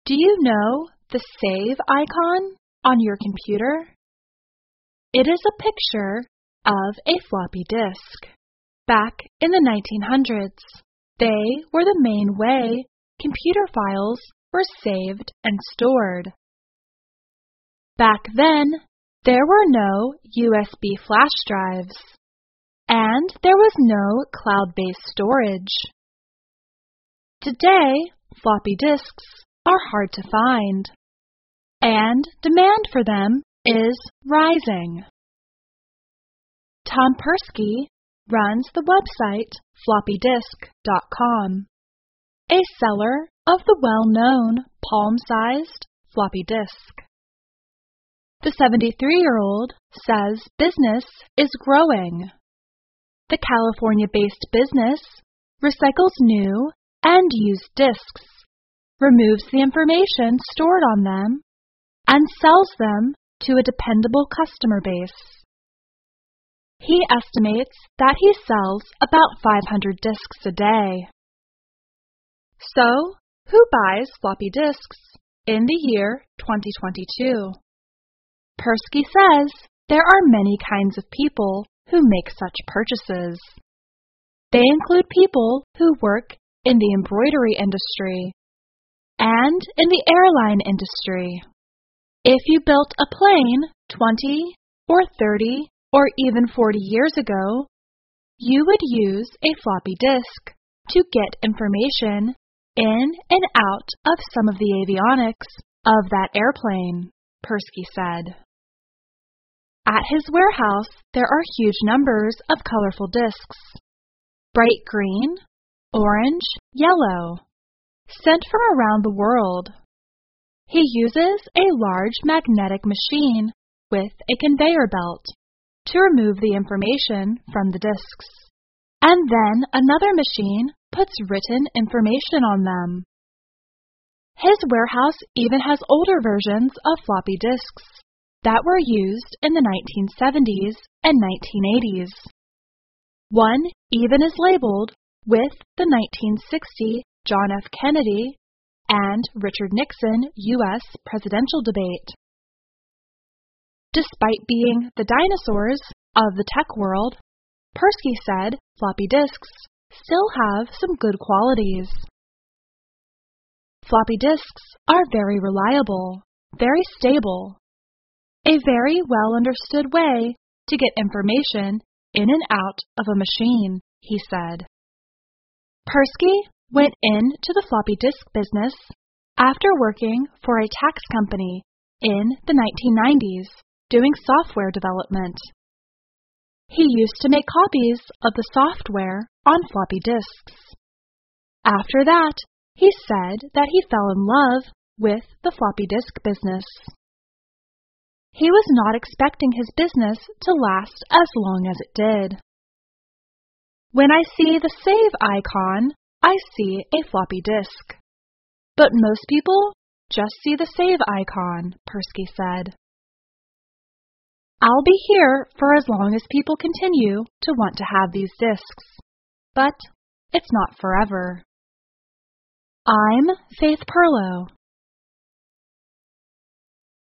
Do you know the Save icon on your computer? It is a picture of a floppy disk. Back in the 1900s, they were the main way computer files were saved and stored. Back then, there were no USB flash drives, and there was no cloud-based storage. Today, floppy disks are hard to find, and demand for them is rising. Tom Persky runs the website floppydisk.com, a seller of the well-known palm-sized floppy disk. The 73-year-old says business is growing. The California-based business recycles new and used disks, removes the information stored on them, and sells them to a dependable customer base. He estimates that he sells about 500 disks a day. So, who buys floppy disks in the year 2022? Persky says there are many kinds of people who make such purchases. They include people who work in the embroidery industry and in the airline industry. If you built a plane 20 or 30 or even 40 years ago, you would use a floppy disk to get information in and out of some of the avionics of that airplane, Persky said. At his warehouse, there are huge numbers of colorful disks: bright green, orange, yellow, sent from around the world. He uses a large magnetic machine with a conveyor belt to remove the information from the disks, and then another machine puts written information on them. His warehouse even has older versions of floppy disks that were used in the 1970s and 1980s. One even is labeled with the 1960 John F. Kennedy and Richard Nixon U.S. presidential debate. Despite being the dinosaurs of the tech world, Persky said floppy disks still have some good qualities. Floppy disks are very reliable, very stable, a very well-understood way to get information in and out of a machine, he said. Persky went into the floppy disk business after working for a tax company in the 1990s doing software development. He used to make copies of the software on floppy disks. After that, he said that he fell in love with the floppy disk business. He was not expecting his business to last as long as it did. When I see the Save icon, I see a floppy disk. But most people just see the Save icon, Persky said. I'll be here for as long as people continue to want to have these disks, but it's not forever. I'm Faith Perlow.